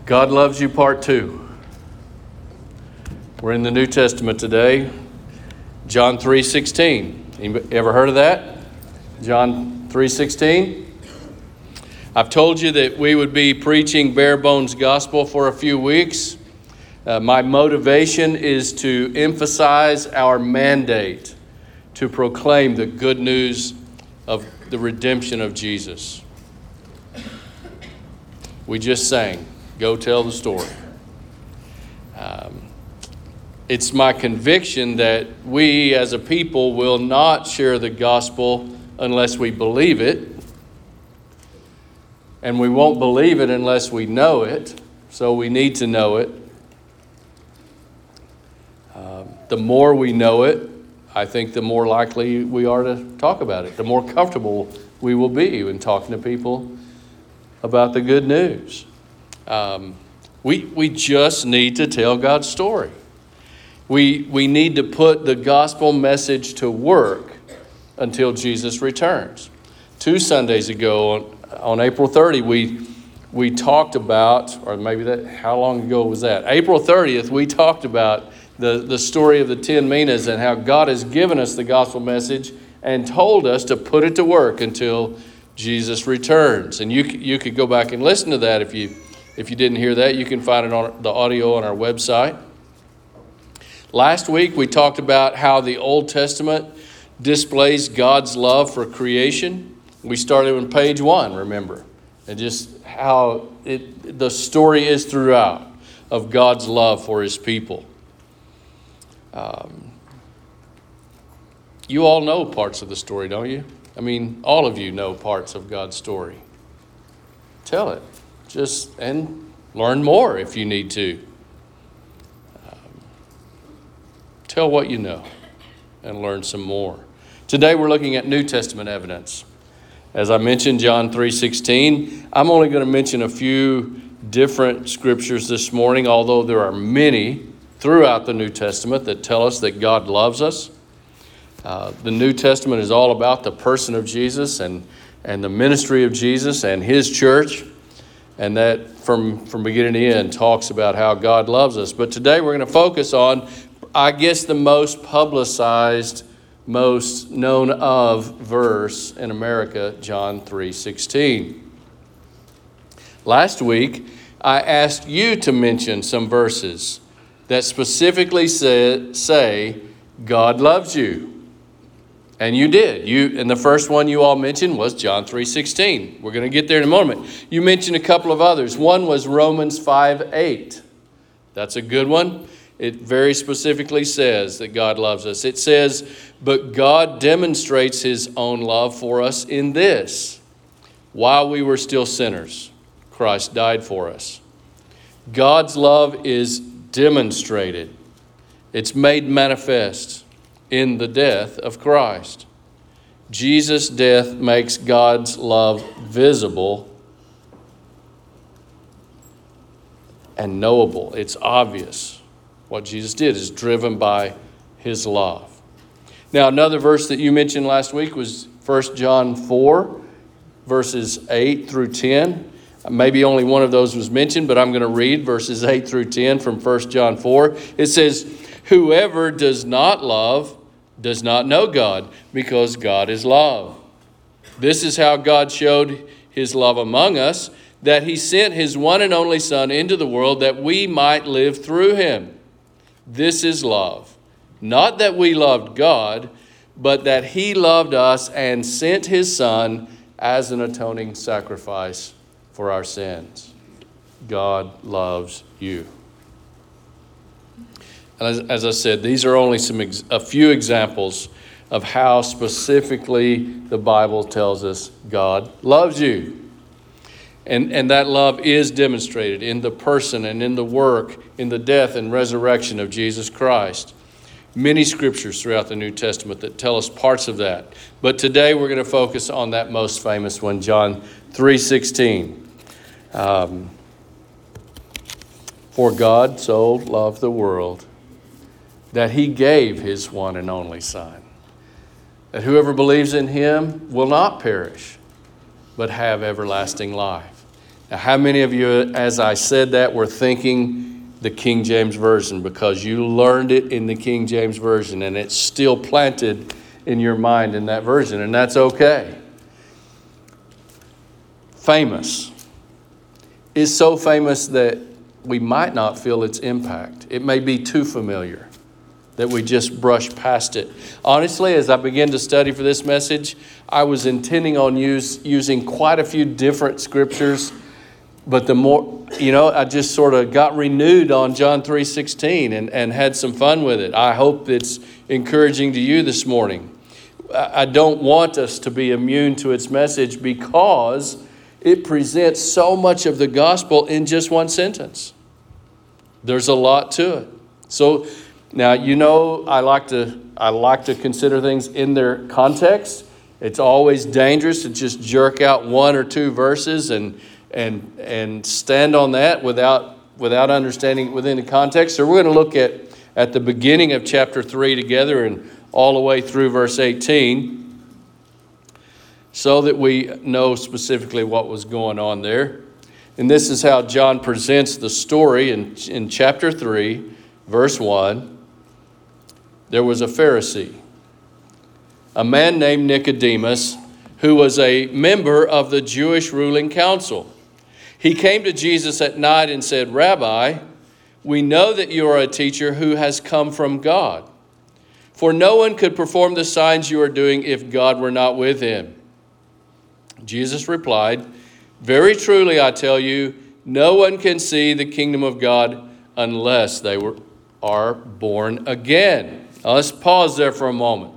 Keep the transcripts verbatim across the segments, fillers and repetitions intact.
God Loves You, Part two. We're in the New Testament today, John three sixteen. Anybody ever heard of that? John three sixteen. I've told you that we would be preaching bare bones gospel for a few weeks. Uh, my motivation is to emphasize our mandate to proclaim the good news of the redemption of Jesus. We just sang, Go Tell the Story. Um, it's my conviction that we as a people will not share the gospel unless we believe it. And we won't believe it unless we know it. So we need to know it. Um, the more we know it, I think the more likely we are to talk about it. The more comfortable we will be in talking to people about the good news. Um, we we just need to tell God's story. We we need to put the gospel message to work until Jesus returns. Two Sundays ago, on, on April thirtieth, we we talked about, or maybe that, how long ago was that? April thirtieth, we talked about the, the story of the ten minas and how God has given us the gospel message and told us to put it to work until Jesus returns. And you you could go back and listen to that if you if you didn't hear that. You can find it on the audio on our website. Last week we talked about how the Old Testament displays God's love for creation. We started on page one, remember, and just how it the story is throughout of God's love for His people. Um, you all know parts of the story, don't you? I mean, all of you know parts of God's story. Tell it. Just, and learn more if you need to. Um, tell what you know and learn some more. Today we're looking at New Testament evidence. As I mentioned, John three sixteen. I'm only going to mention a few different scriptures this morning, although there are many throughout the New Testament that tell us that God loves us. Uh, the New Testament is all about the person of Jesus and, and the ministry of Jesus and His church. And that from, from beginning to end talks about how God loves us. But today we're going to focus on, I guess, the most publicized, most known of verse in America, John three sixteen. Last week, I asked you to mention some verses that specifically say, say God loves you. And you did. You and the first one you all mentioned was John three sixteen. We're going to get there in a moment. You mentioned a couple of others. One was Romans five eight. That's a good one. It very specifically says that God loves us. It says, but God demonstrates His own love for us in this. While we were still sinners, Christ died for us. God's love is demonstrated. It's made manifest in the death of Christ. Jesus' death makes God's love visible and knowable. It's obvious. What Jesus did is driven by His love. Now, another verse that you mentioned last week was First John four, verses eight through ten. Maybe only one of those was mentioned, but I'm going to read verses eight through ten from First John four. It says, whoever does not love does not know God, because God is love. This is how God showed His love among us, that He sent His one and only Son into the world that we might live through Him. This is love. Not that we loved God, but that He loved us and sent His Son as an atoning sacrifice for our sins. God loves you. As, as I said, these are only some ex- a few examples of how specifically the Bible tells us God loves you. And, and that love is demonstrated in the person and in the work, in the death and resurrection of Jesus Christ. Many scriptures throughout the New Testament that tell us parts of that. But today we're going to focus on that most famous one, John three sixteen. Um, For God so loved the world that He gave His one and only Son, that whoever believes in Him will not perish, but have everlasting life. Now, how many of you, as I said that, were thinking the King James Version because you learned it in the King James Version and it's still planted in your mind in that version, and that's okay. Famous is so famous that we might not feel its impact. It may be too familiar that we just brush past it. Honestly, as I began to study for this message, I was intending on use, using quite a few different scriptures, but the more, you know, I just sort of got renewed on John three sixteen and, and had some fun with it. I hope it's encouraging to you this morning. I don't want us to be immune to its message because it presents so much of the gospel in just one sentence. There's a lot to it. So now, you know, I like to I like to consider things in their context. It's always dangerous to just jerk out one or two verses and and and stand on that without without understanding it within the context. So we're going to look at at the beginning of chapter three together and all the way through verse eighteen, so that we know specifically what was going on there. And this is how John presents the story in, in chapter three, verse one. There was a Pharisee, a man named Nicodemus, who was a member of the Jewish ruling council. He came to Jesus at night and said, "Rabbi, we know that you are a teacher who has come from God. For no one could perform the signs you are doing if God were not with him." Jesus replied, "Very truly I tell you, no one can see the kingdom of God unless they were, are born again." Now let's pause there for a moment.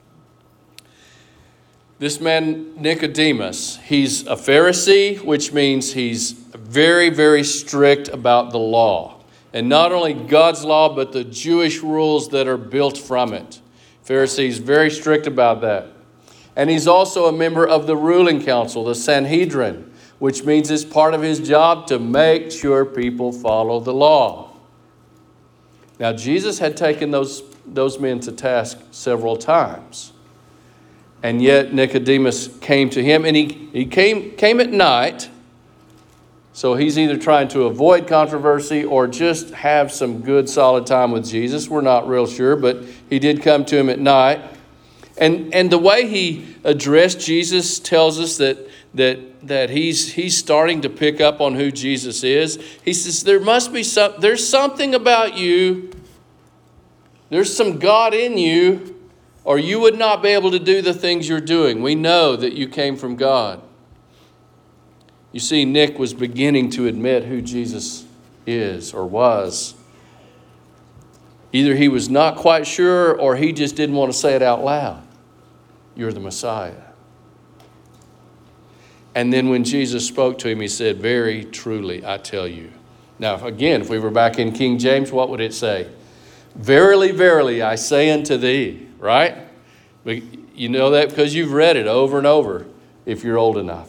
This man Nicodemus, he's a Pharisee, which means he's very, very strict about the law. And not only God's law, but the Jewish rules that are built from it. Pharisees very strict about that. And he's also a member of the ruling council, the Sanhedrin, which means it's part of his job to make sure people follow the law. Now, Jesus had taken those, those men to task several times. And yet Nicodemus came to him, and he, he came, came at night. So he's either trying to avoid controversy or just have some good, solid time with Jesus. We're not real sure, but he did come to him at night. And and the way he addressed Jesus tells us that that that he's he's starting to pick up on who Jesus is. He says, there must be some, there's something about you. There's some God in you, or you would not be able to do the things you're doing. We know that you came from God. You see, Nick was beginning to admit who Jesus is or was. Either he was not quite sure or he just didn't want to say it out loud. You're the Messiah. And then when Jesus spoke to him, he said, "Very truly, I tell you." Now, again, if we were back in King James, what would it say? "Verily, verily, I say unto thee," right? But you know that because you've read it over and over if you're old enough.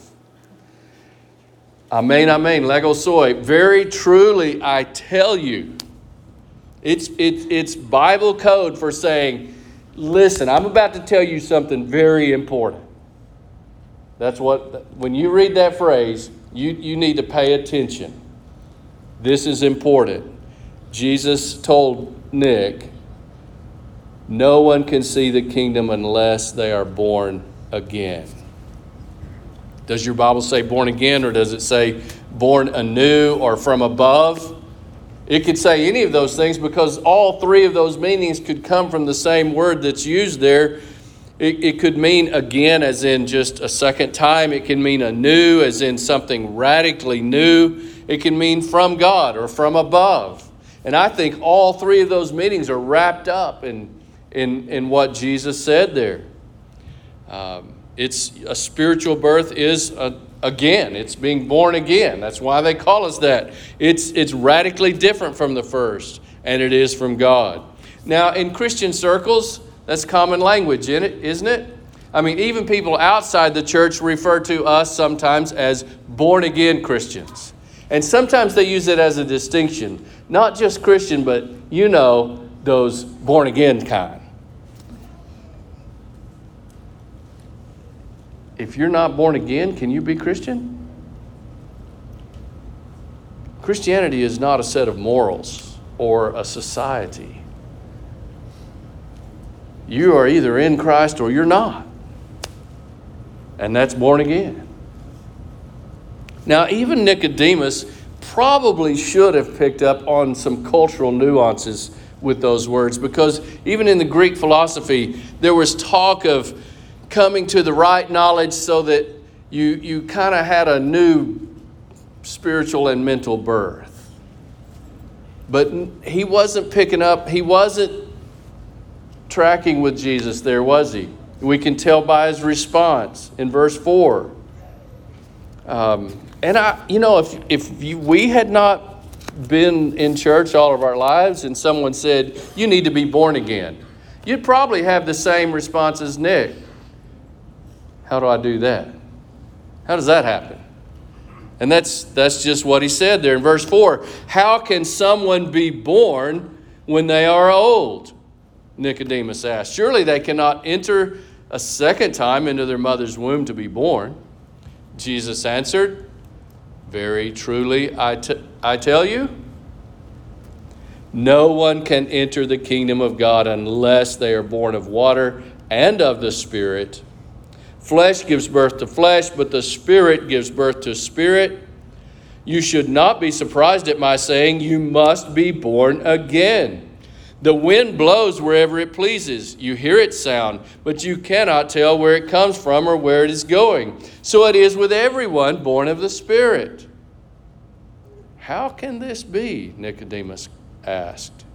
Amen, amen, lego soy. Very truly, I tell you. It's, it's, it's Bible code for saying, listen, I'm about to tell you something very important. That's what, when you read that phrase, you, you need to pay attention. This is important. Jesus told Nick, no one can see the kingdom unless they are born again. Does your Bible say born again, or does it say born anew or from above? It could say any of those things because all three of those meanings could come from the same word that's used there. It, it could mean again as in just a second time. It can mean anew as in something radically new. It can mean from God or from above. And I think all three of those meanings are wrapped up in, in, in what Jesus said there. Um, It's a spiritual birth is a, again. It's being born again. That's why they call us that. It's it's radically different from the first, and it is from God. Now, in Christian circles, that's common language, in it, isn't it? I mean, even people outside the church refer to us sometimes as born again Christians, and sometimes they use it as a distinction, not just Christian, but you know those born again kind. If you're not born again, can you be Christian? Christianity is not a set of morals or a society. You are either in Christ or you're not. And that's born again. Now, even Nicodemus probably should have picked up on some cultural nuances with those words, because even in the Greek philosophy, there was talk of coming to the right knowledge so that you, you kind of had a new spiritual and mental birth. But he wasn't picking up, he wasn't tracking with Jesus there, was he? We can tell by his response in verse four. Um, and I, you know, if if you, we had not been in church all of our lives and someone said, you need to be born again, you'd probably have the same response as Nick. How do I do that? How does that happen? And that's that's just what he said there in verse four. How can someone be born when they are old? Nicodemus asked. Surely they cannot enter a second time into their mother's womb to be born. Jesus answered, very truly I, t- I tell you, no one can enter the kingdom of God unless they are born of water and of the Spirit. Flesh gives birth to flesh, but the Spirit gives birth to spirit. You should not be surprised at my saying, you must be born again. The wind blows wherever it pleases. You hear its sound, but you cannot tell where it comes from or where it is going. So it is with everyone born of the Spirit. How can this be? Nicodemus asked.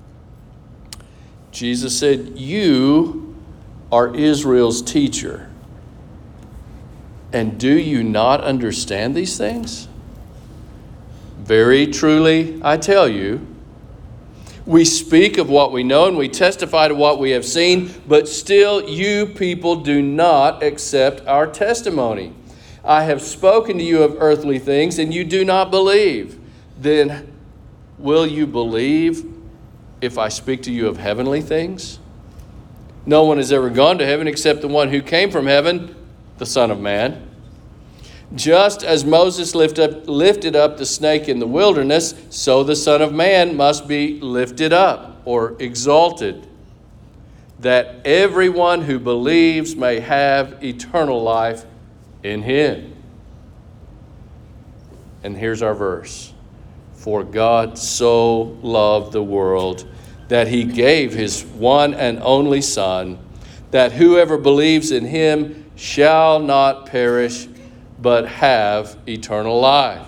Jesus said, you are Israel's teacher. And do you not understand these things? Very truly, I tell you, we speak of what we know and we testify to what we have seen, but still you people do not accept our testimony. I have spoken to you of earthly things and you do not believe. Then will you believe if I speak to you of heavenly things? No one has ever gone to heaven except the one who came from heaven, the Son of Man. Just as Moses lift up, lifted up the snake in the wilderness, so the Son of Man must be lifted up or exalted, that everyone who believes may have eternal life in him. And here's our verse. For God so loved the world that he gave his one and only Son, that whoever believes in him shall not perish, but have eternal life.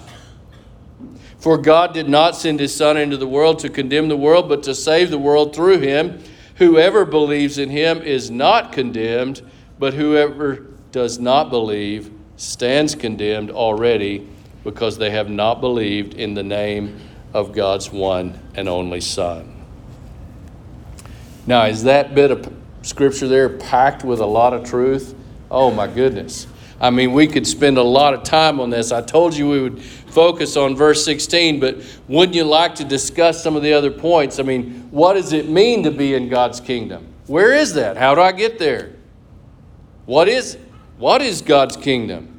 For God did not send his Son into the world to condemn the world, but to save the world through him. Whoever believes in him is not condemned, but whoever does not believe stands condemned already, because they have not believed in the name of God's one and only Son. Now, is that bit of scripture there packed with a lot of truth? Oh my goodness. I mean, we could spend a lot of time on this. I told you we would focus on verse sixteen, but wouldn't you like to discuss some of the other points? I mean, what does it mean to be in God's kingdom? Where is that? How do I get there? What is, what is God's kingdom?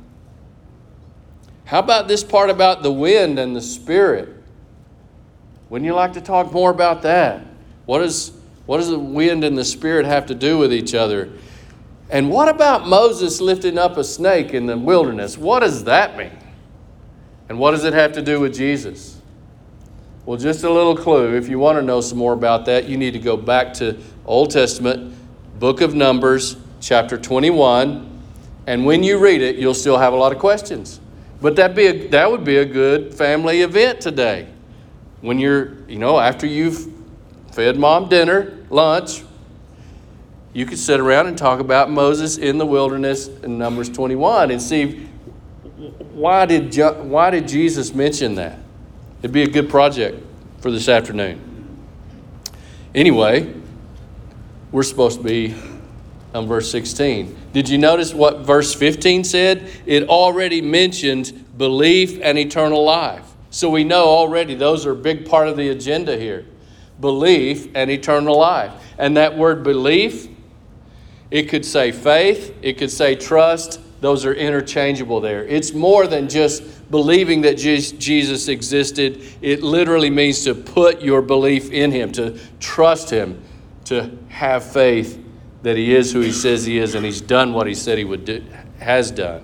How about this part about the wind and the Spirit? Wouldn't you like to talk more about that? What is, what does the wind and the Spirit have to do with each other? And what about Moses lifting up a snake in the wilderness? What does that mean? And what does it have to do with Jesus? Well, just a little clue. If you want to know some more about that, you need to go back to Old Testament, book of Numbers, chapter twenty-one. And when you read it, you'll still have a lot of questions. But that'd be a, that would be a good family event today. When you're, you know, after you've fed mom dinner, lunch, you could sit around and talk about Moses in the wilderness in Numbers twenty-one and see why did why did Jesus mention that? It'd be a good project for this afternoon. Anyway, we're supposed to be on verse sixteen. Did you notice what verse fifteen said? It already mentioned belief and eternal life. So we know already those are a big part of the agenda here. Belief and eternal life. And that word belief, it could say faith, it could say trust. Those are interchangeable there. It's more than just believing that Jesus existed. It literally means to put your belief in him, to trust him, to have faith that he is who he says he is, and he's done what he said he would do, has done.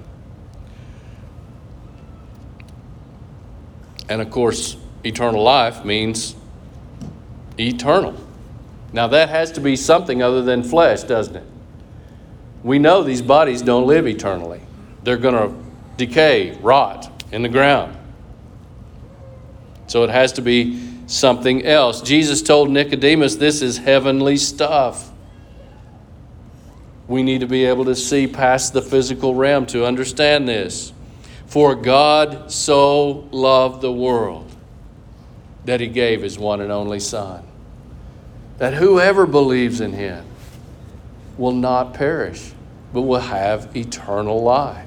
And of course, eternal life means eternal. Now that has to be something other than flesh, doesn't it? We know these bodies don't live eternally. They're going to decay, rot in the ground. So it has to be something else. Jesus told Nicodemus, this is heavenly stuff. We need to be able to see past the physical realm to understand this. For God so loved the world that he gave his one and only Son, that whoever believes in him will not perish, but will have eternal life.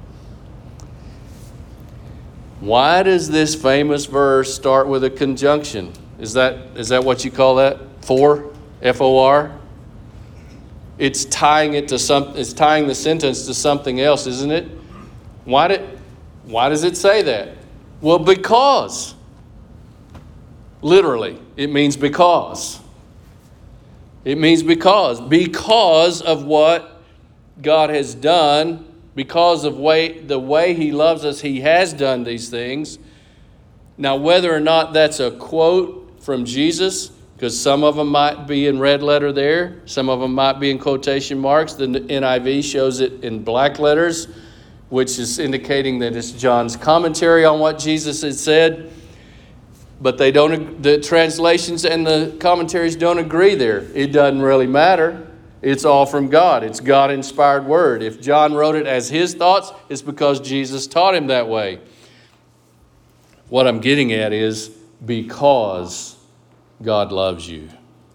Why does this famous verse start with a conjunction? Is that is that what you call that? For? F O R? It's tying it to some. It's tying the sentence to something else, isn't it? Why did? Why does it say that? Well, because. Literally, it means because. It means because. Because of what God has done, because of way, the way he loves us, he has done these things. Now, whether or not that's a quote from Jesus, because some of them might be in red letter there, some of them might be in quotation marks. The N I V shows it in black letters, which is indicating that it's John's commentary on what Jesus had said. But they don't. The translations and the commentaries don't agree there. It doesn't really matter. It's all from God. It's God-inspired word. If John wrote it as his thoughts, it's because Jesus taught him that way. What I'm getting at is because God loves you.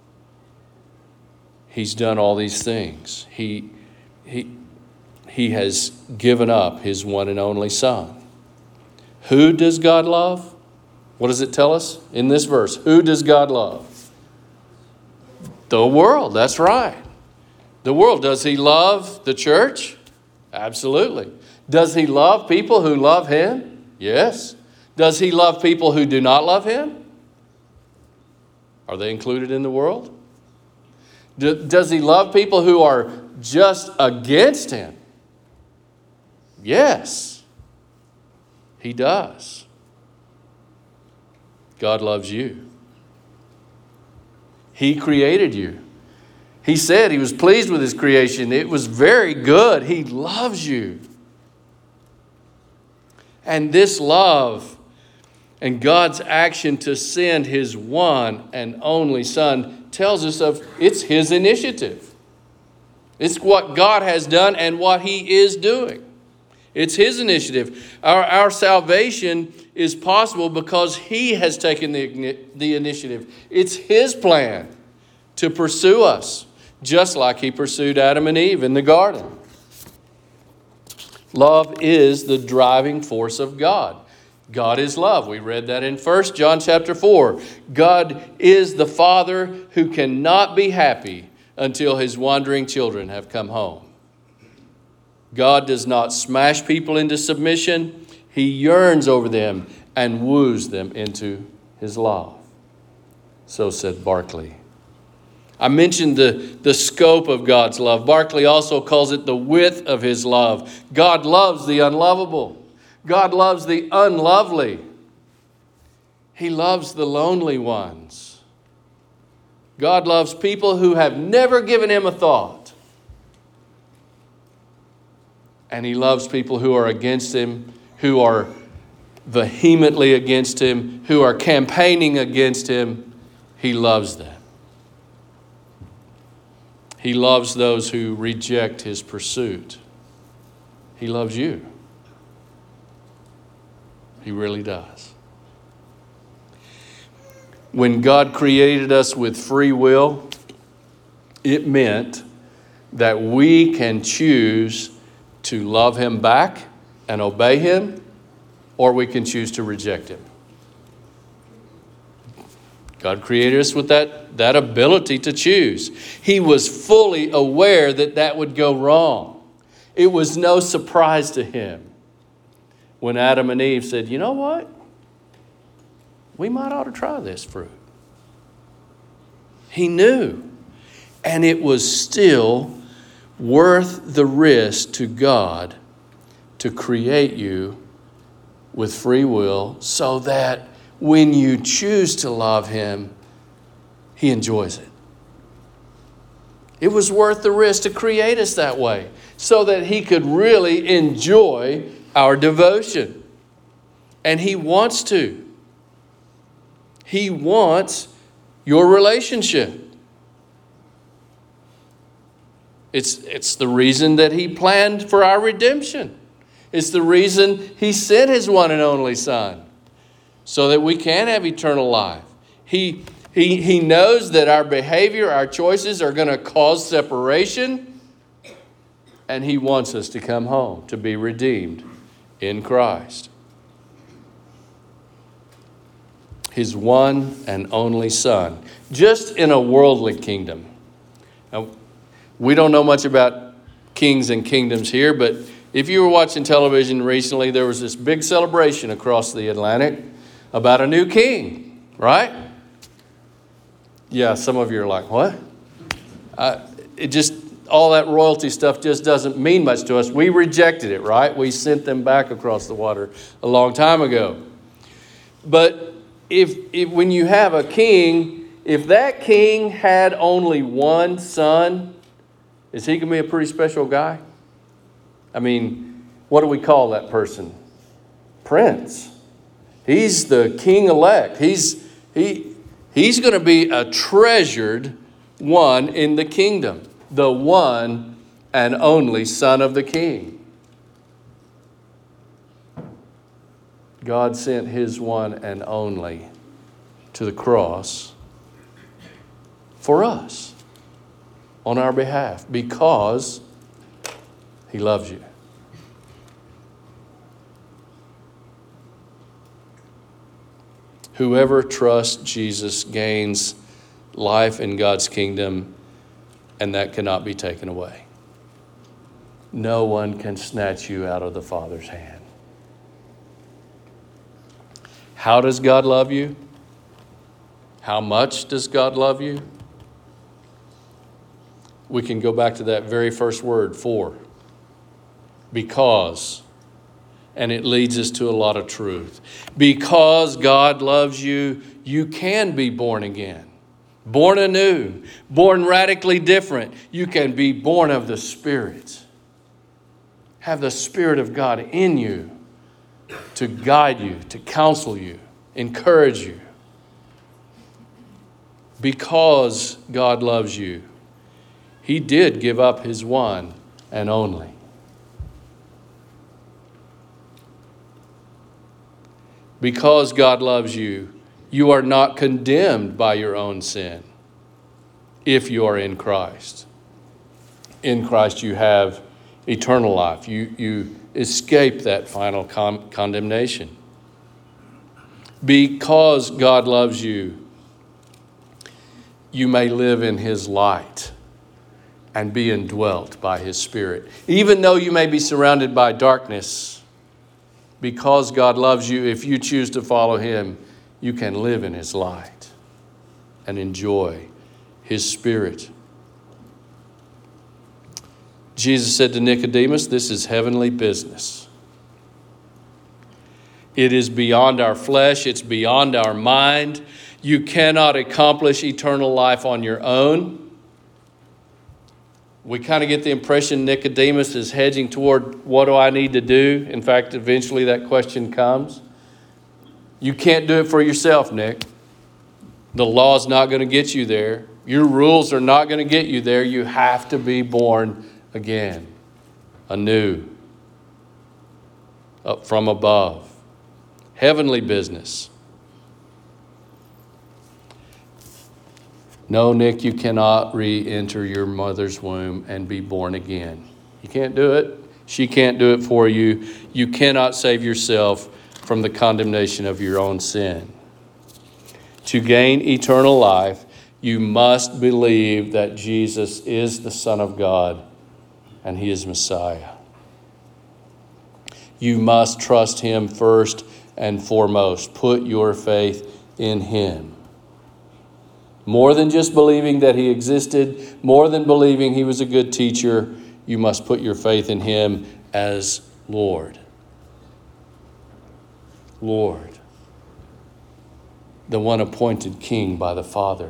He's done all these things. He, he, he has given up his one and only Son. Who does God love? What does it tell us in this verse? Who does God love? The world, that's right. The world. Does he love the church? Absolutely. Does he love people who love him? Yes. Does he love people who do not love him? Are they included in the world? Do, does he love people who are just against him? Yes. He does. God loves you. He created you. He said he was pleased with his creation. It was very good. He loves you. And this love and God's action to send his one and only Son tells us of it's his initiative. It's what God has done and what he is doing. It's his initiative. Our, our salvation is possible because he has taken the, the initiative. It's his plan to pursue us, just like he pursued Adam and Eve in the garden. Love is the driving force of God. God is love. We read that in First John chapter four. God is the Father who cannot be happy until his wandering children have come home. God does not smash people into submission. He yearns over them and woos them into his love. So said Barclay. I mentioned the, the scope of God's love. Barclay also calls it the width of his love. God loves the unlovable. God loves the unlovely. He loves the lonely ones. God loves people who have never given him a thought. And he loves people who are against him, who are vehemently against him, who are campaigning against him. He loves them. He loves those who reject his pursuit. He loves you. He really does. When God created us with free will, it meant that we can choose to love him back and obey him, or we can choose to reject him. God created us with that, that ability to choose. He was fully aware that that would go wrong. It was no surprise to him when Adam and Eve said, you know what? We might ought to try this fruit. He knew. And it was still worth the risk to God to create you with free will so that when you choose to love Him, He enjoys it. It was worth the risk to create us that way so that He could really enjoy our devotion. And He wants to. He wants your relationship. It's, it's the reason that He planned for our redemption. It's the reason He sent His one and only Son so that we can have eternal life. He, he, he knows that our behavior, our choices are going to cause separation, and He wants us to come home, to be redeemed in Christ. His one and only Son, just in a worldly kingdom. Now, we don't know much about kings and kingdoms here, but if you were watching television recently, there was this big celebration across the Atlantic about a new king, right? Yeah, some of you are like, what? Uh, it just, all that royalty stuff just doesn't mean much to us. We rejected it, right? We sent them back across the water a long time ago. But if, if when you have a king, if that king had only one son, is he going to be a pretty special guy? I mean, what do we call that person? Prince. He's the king-elect. He's, he, he's going to be a treasured one in the kingdom. The one and only Son of the King. God sent His one and only to the cross for us, on our behalf, because He loves you. Whoever trusts Jesus gains life in God's kingdom, and that cannot be taken away. No one can snatch you out of the Father's hand. How does God love you? How much does God love you? We can go back to that very first word, for. Because. And it leads us to a lot of truth. Because God loves you, you can be born again. Born anew. Born radically different. You can be born of the Spirit. Have the Spirit of God in you to guide you, to counsel you, encourage you. Because God loves you, He did give up His one and only. Because God loves you, you are not condemned by your own sin if you are in Christ. In Christ you have eternal life. You, you escape that final con- condemnation. Because God loves you, you may live in His light and be indwelt by His Spirit. Even though you may be surrounded by darkness, because God loves you, if you choose to follow Him, you can live in His light and enjoy His Spirit. Jesus said to Nicodemus, this is heavenly business. It is beyond our flesh. It's beyond our mind. You cannot accomplish eternal life on your own. We kind of get the impression Nicodemus is hedging toward, what do I need to do? In fact, eventually that question comes. You can't do it for yourself, Nick. The law's not going to get you there. Your rules are not going to get you there. You have to be born again, anew, up from above. Heavenly business. No, Nick, you cannot re-enter your mother's womb and be born again. You can't do it. She can't do it for you. You cannot save yourself from the condemnation of your own sin. To gain eternal life, you must believe that Jesus is the Son of God and He is Messiah. You must trust him first and foremost. Put your faith in him. More than just believing that he existed, more than believing he was a good teacher, you must put your faith in him as Lord. Lord. The one appointed king by the Father.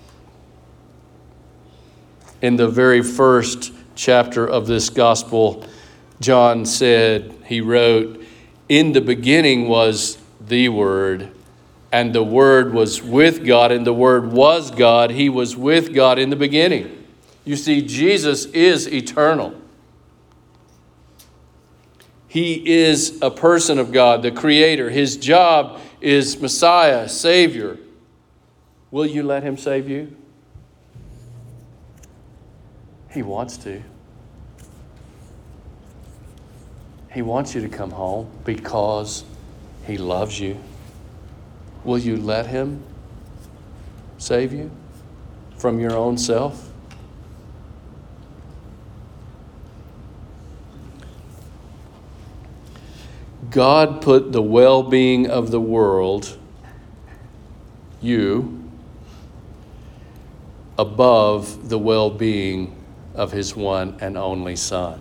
In the very first chapter of this gospel, John said, he wrote, "In the beginning was the Word, and the Word was with God, and the Word was God. He was with God in the beginning." You see, Jesus is eternal. He is a person of God, the Creator. His job is Messiah, Savior. Will you let him save you? He wants to. He wants you to come home because he loves you. Will you let him save you from your own self? God put the well-being of the world, you, above the well-being of his one and only Son.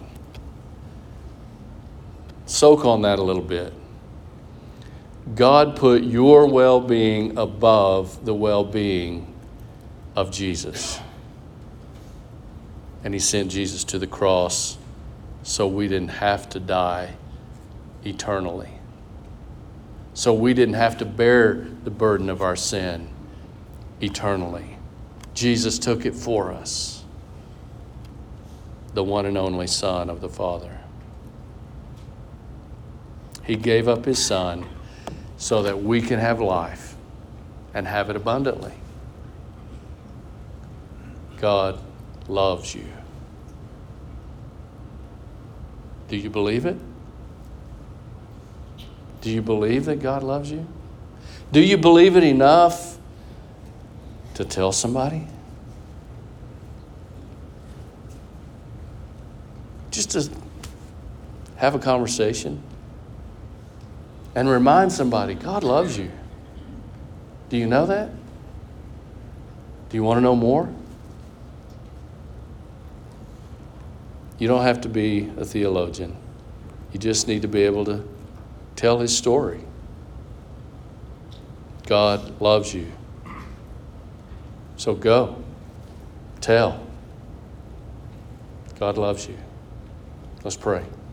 Soak on that a little bit. God put your well-being above the well-being of Jesus. And he sent Jesus to the cross so we didn't have to die eternally. So we didn't have to bear the burden of our sin eternally. Jesus took it for us. The one and only Son of the Father. He gave up his Son so that we can have life and have it abundantly. God loves you. Do you believe it? Do you believe that God loves you? Do you believe it enough to tell somebody? Just to have a conversation and remind somebody, God loves you. Do you know that? Do you want to know more? You don't have to be a theologian. You just need to be able to tell his story. God loves you. So go. Tell. God loves you. Let's pray.